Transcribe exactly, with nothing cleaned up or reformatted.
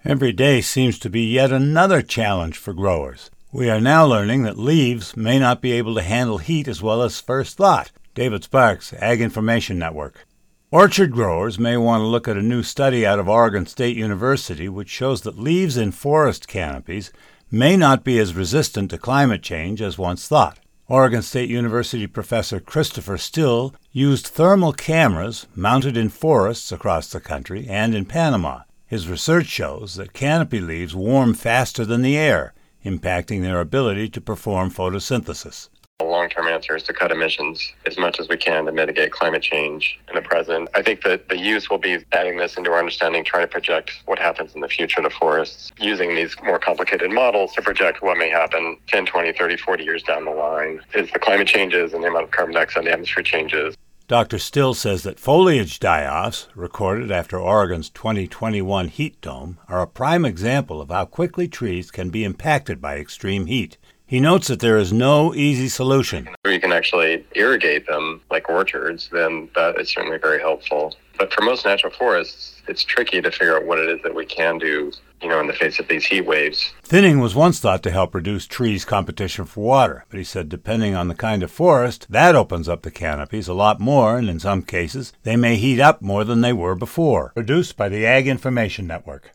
Every day seems to be yet another challenge for growers. We are now learning that leaves may not be able to handle heat as well as first thought. David Sparks, Ag Information Network. Orchard growers may want to look at a new study out of Oregon State University which shows that leaves in forest canopies may not be as resistant to climate change as once thought. Oregon State University professor Christopher Still used thermal cameras mounted in forests across the country and in Panama. His research shows that canopy leaves warm faster than the air, impacting their ability to perform photosynthesis. The long-term answer is to cut emissions as much as we can to mitigate climate change in the present. I think that the use will be adding this into our understanding, trying to project what happens in the future to forests, using these more complicated models to project what may happen ten, twenty, thirty, forty years down the line as the climate changes and the amount of carbon dioxide in the atmosphere changes. Doctor Still says that foliage die-offs, recorded after Oregon's twenty twenty-one heat dome, are a prime example of how quickly trees can be impacted by extreme heat. He notes that there is no easy solution. If you can actually irrigate them like orchards, then that is certainly very helpful. But for most natural forests, it's tricky to figure out what it is that we can do, you know, in the face of these heat waves. Thinning was once thought to help reduce trees' competition for water, but he said depending on the kind of forest, that opens up the canopies a lot more, and in some cases, they may heat up more than they were before. Produced by the Ag Information Network.